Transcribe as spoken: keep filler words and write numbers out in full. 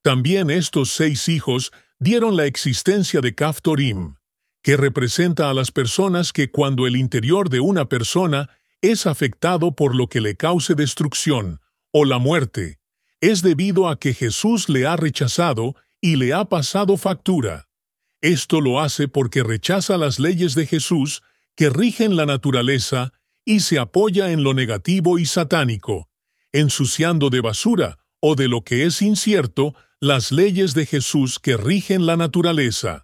También estos seis hijos dieron la existencia de Caphtorim, que representa a las personas que cuando el interior de una persona es afectado por lo que le cause destrucción o la muerte, es debido a que Jesús le ha rechazado y le ha pasado factura. Esto lo hace porque rechaza las leyes de Jesús que rigen la naturaleza y se apoya en lo negativo y satánico, ensuciando de basura o de lo que es incierto las leyes de Jesús que rigen la naturaleza.